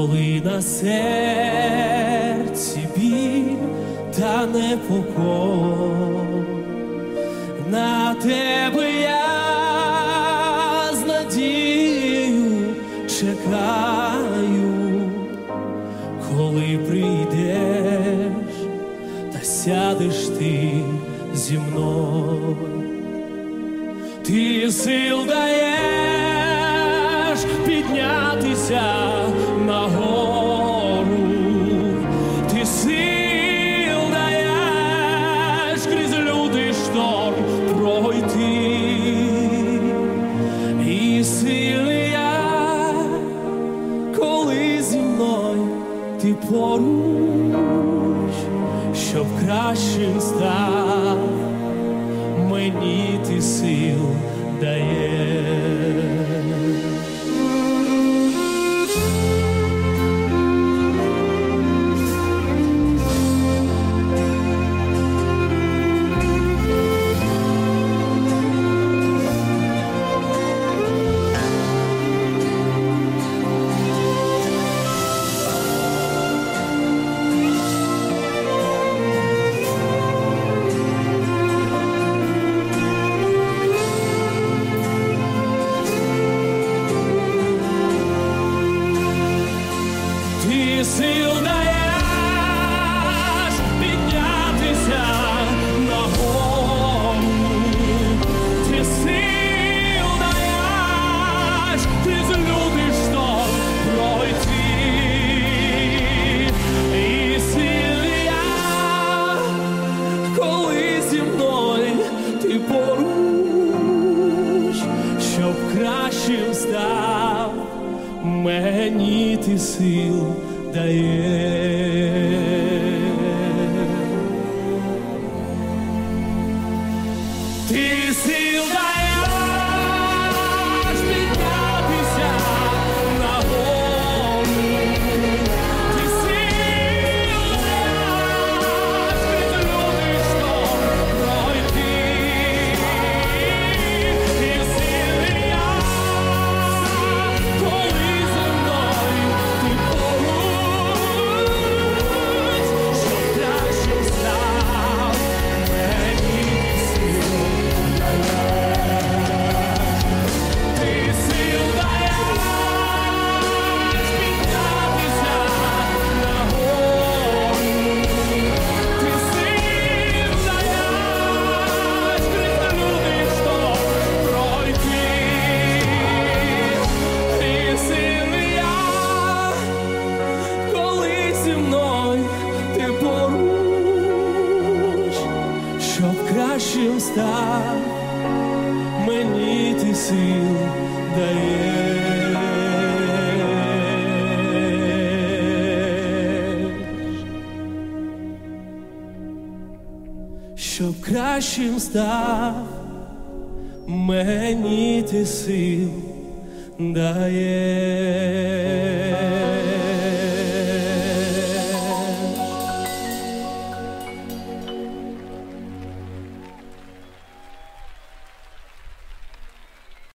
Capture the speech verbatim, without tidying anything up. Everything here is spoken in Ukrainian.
коли на серці біль та непокой, на тебе я з надією чекаю, коли прийдеш та сядеш ти зі мною. Ти сил даєш піднятися нагору, ти сил даєш крізь лютий шторм пройти, і сильний я, коли зі мною ти поруч, щоб кращим став, мені ти сил даєш. Ти сил даєш піднятися нагору, ти сил даєш крізь лютий шторм пройти, і сильний я, коли зі мною ти поруч, щоб кращим став, мені ти сил даєш. Ти сил даєш піднятися нагору, ти сил даєш крізь лютий шторм пройти, і сильний я, коли зі мною ти поруч, щоб кращим став, мені сил даєш. Ти сил даєш піднятися нагору, ти сил даєш крізь лютий шторм пройти, і сильний я, коли зі мною ти поруч, щоб кращим став, мені ти сил даєш. Щоб кращим став, мені ти сил даєш.